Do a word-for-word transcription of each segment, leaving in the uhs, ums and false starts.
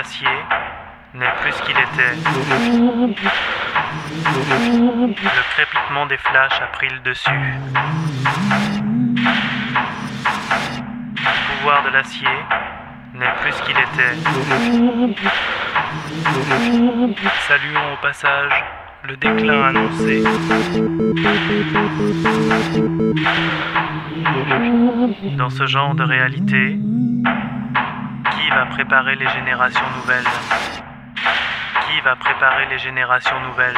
l'acier n'est plus ce qu'il était. Le crépitement des flashs a pris le dessus. Le pouvoir de l'acier n'est plus ce qu'il était. Saluons au passage le déclin annoncé. Dans ce genre de réalité, qui va préparer les générations nouvelles? Qui va préparer les générations nouvelles?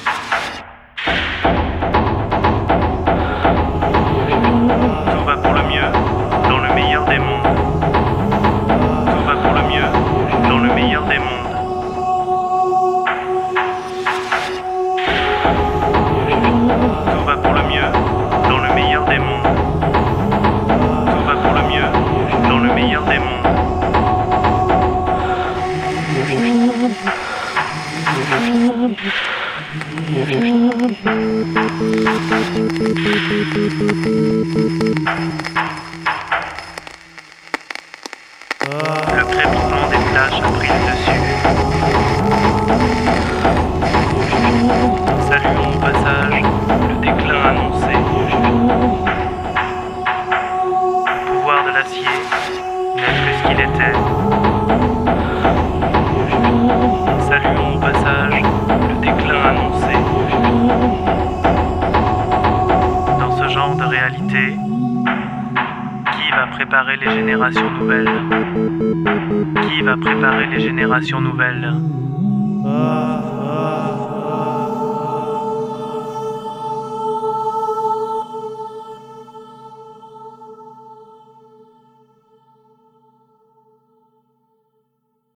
Tout va pour le mieux, dans le meilleur des mondes. Tout va pour le mieux, dans le meilleur des mondes. Tout va pour le mieux, dans le meilleur des mondes. Tout va pour le mieux, dans le meilleur des mondes. Le crépitement des flashs a pris le dessus. Saluons au passage le déclin annoncé. Le pouvoir de l'acier n'est plus ce qu'il était. Saluons au passage le déclin annoncé. Dans ce genre de réalité, qui va préparer les générations nouvelles? Qui va préparer les générations nouvelles?